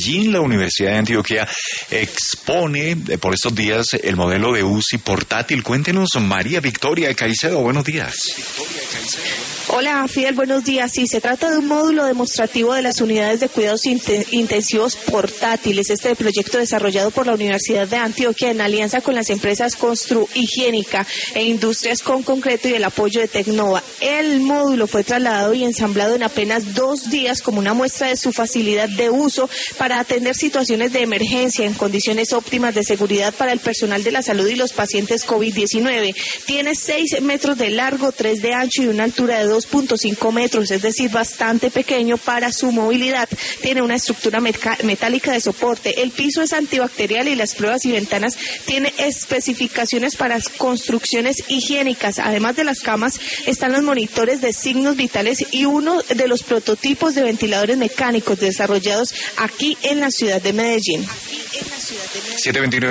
Medellín, la Universidad de Antioquia expone por estos días el modelo de UCI portátil. Cuéntenos, María Victoria Caicedo, buenos días. Hola, Fidel, buenos días. Sí, se trata de un módulo demostrativo de las unidades de cuidados intensivos portátiles. Este proyecto desarrollado por la Universidad de Antioquia en alianza con las empresas Constru Higiénica e Industrias con Concreto y el apoyo de Tecnova. El módulo fue trasladado y ensamblado en apenas 2 días como una muestra de su facilidad de uso para atender situaciones de emergencia en condiciones óptimas de seguridad para el personal de la salud y los pacientes COVID-19. Tiene 6 metros de largo, 3 de ancho y una altura de 2.5 metros, es decir, bastante pequeño para su movilidad. Tiene una estructura metálica de soporte. El piso es antibacterial y las pruebas y ventanas tiene especificaciones para construcciones higiénicas. Además de las camas, están los monitores de signos vitales y uno de los prototipos de ventiladores mecánicos desarrollados aquí en la ciudad de Medellín. 7:29